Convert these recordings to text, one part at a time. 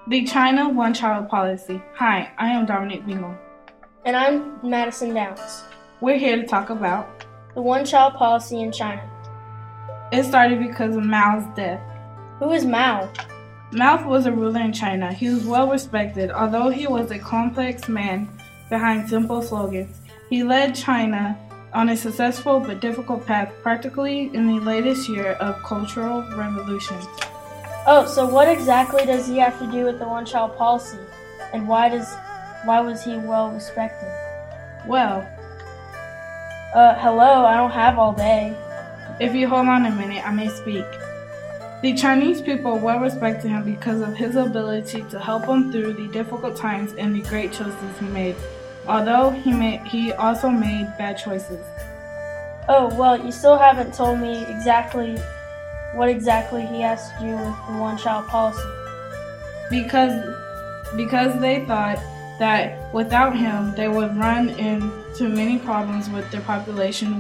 The China One-Child Policy. Hi, I am Dominic Bingham. And I'm Madison Downs. We're here to talk about the one-child policy in China. It started because of Mao's death. Who is Mao? Mao was a ruler in China. He was well respected, although he was a complex man behind simple slogans. He led China on a successful but difficult path, practically in the latest year of Cultural Revolution. Oh, so what exactly does he have to do with the one-child policy? And why was he well respected? Well, hello, I don't have all day. If you hold on a minute, I may speak. The Chinese people well respected him because of his ability to help them through the difficult times and the great choices he made, although he also made bad choices. Oh, well, you still haven't told me what exactly he has to do with the one-child policy. Because they thought that without him, they would run into many problems with their population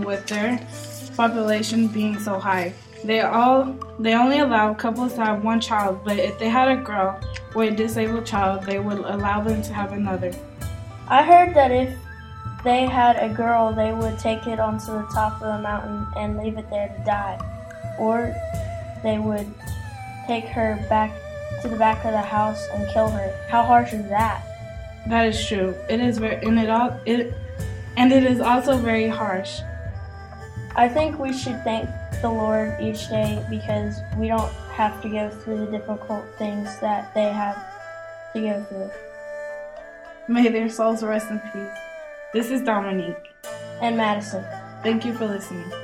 being so high. They only allowed couples to have one child, but if they had a girl or a disabled child, they would allow them to have another. I heard that if they had a girl, they would take it onto the top of the mountain and leave it there to die. Or they would take her back to the back of the house and kill her. How harsh is that? That is true. It is it is also very harsh. I think we should thank the Lord each day because we don't have to go through the difficult things that they have to go through. May their souls rest in peace. This is Dominique and Madison. Thank you for listening.